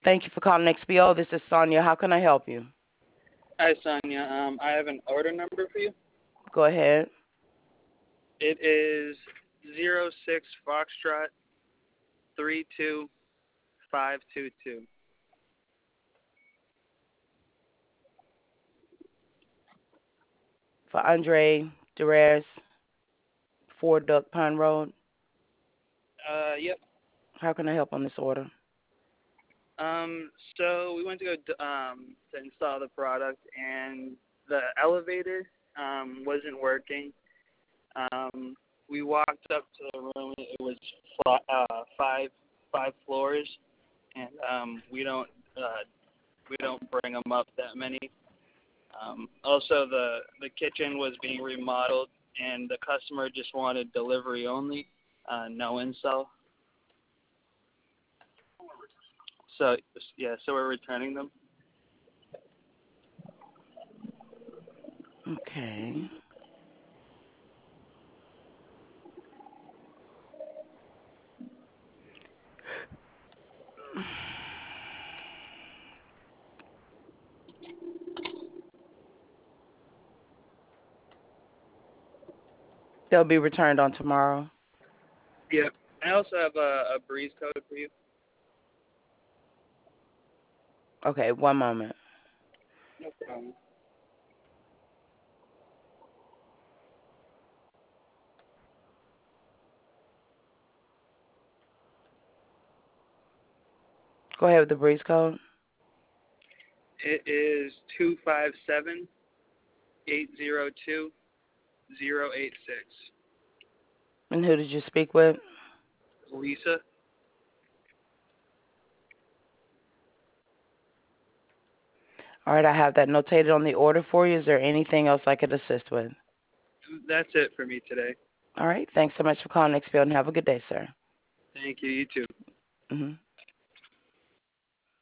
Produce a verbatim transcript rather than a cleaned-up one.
Thank you for calling X P O. This is Sonia. How can I help you? Hi, Sonia. Um, I have an order number for you. Go ahead. It is zero six Foxtrot three two five two two. For Andre Durez, four Duck Pine Road. Uh, yep. How can I help on this order? Um, so we went to go d- um to install the product, and the elevator um wasn't working. Um, we walked up to the room. It was fl- uh five five floors, and um we don't uh we don't bring them up that many. Um, also, the the kitchen was being remodeled, and the customer just wanted delivery only, uh, no install. So yeah, so we're returning them. Okay. They'll be returned on tomorrow. Yep. I also have a, a breeze code for you. Okay, one moment. No problem. Go ahead with the breeze code. It is two five seven eight zero two zero eight six. And who did you speak with? Lisa. All right, I have that notated on the order for you. Is there anything else I could assist with? That's it for me today. All right, thanks so much for calling X P O and have a good day, sir. Thank you. You too. Mm-hmm.